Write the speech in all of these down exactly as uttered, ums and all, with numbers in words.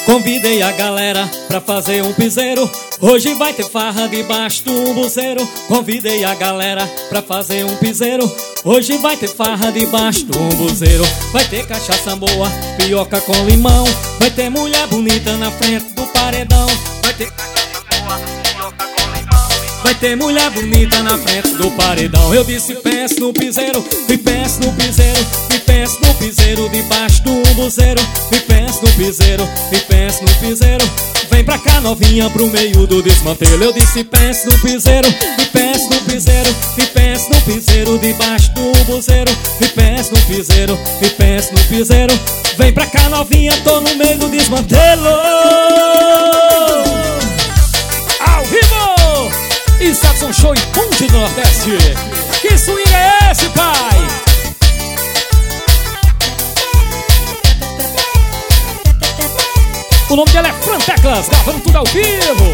Convidei a galera pra fazer um piseiro. Hoje vai ter farra debaixo do buzeiro. Convidei a galera pra fazer um piseiro. Hoje vai ter farra debaixo do buzeiro. Vai ter cachaça boa, pioca com limão. Vai ter mulher bonita na frente do paredão. Vai ter cachaça boa, pioca com limão. Vai ter mulher bonita na frente do paredão. Eu disse peço no piseiro, me peço no piseiro, me peço no piseiro debaixo do buzeiro. Me peço no piseiro, me peço no piseiro. Vem pra cá novinha pro meio do desmantelo. Eu disse peço no piseiro, me peço no piseiro, me peço no piseiro debaixo do buzeiro. Me peço no piseiro, me peço no piseiro. Vem pra cá novinha, tô no meio do desmantelo. Ao vivo! E Sadson Show e Ponte do Nordeste. Que swing é esse, pai? O nome dela é Fran Teclas, gravando tudo ao vivo.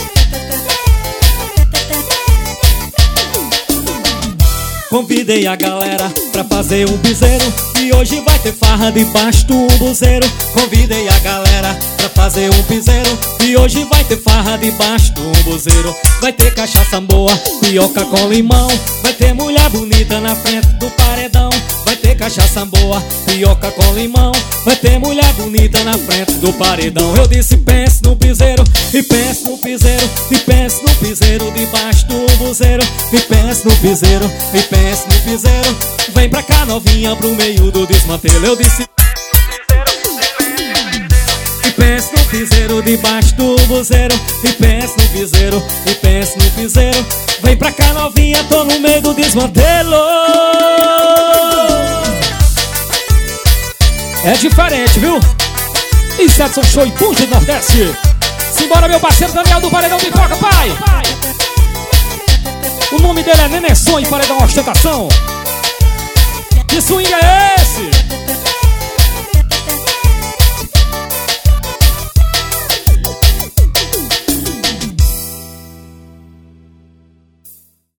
Convidei a galera pra fazer um piseiro. E hoje vai ter farra debaixo do buzeiro. Convidei a galera pra fazer um piseiro. E hoje vai ter farra debaixo do buzeiro. Vai ter cachaça boa, pioca com limão. Vai ter mulher bonita na frente do paredão. Vai ter cachaça boa, pioca com limão. Vai ter mulher bonita na frente do paredão. Eu disse pense no piseiro, e pense no piseiro, e pense no piseiro debaixo do buzeiro. E pense no piseiro, e pense no piseiro. Vem pra cá novinha pro meio do desmantelo. Eu disse e pense no piseiro debaixo do buzeiro. E pense no piseiro, e pense no piseiro. Vem pra cá novinha, tô no meio do desmantelo. É diferente, viu? E Sadson Show e Ponte do Nordeste. Simbora, meu parceiro Daniel do Paredão de Coca, pai. O nome dele é Nenê Som e Paredão Ostentação. Que swing é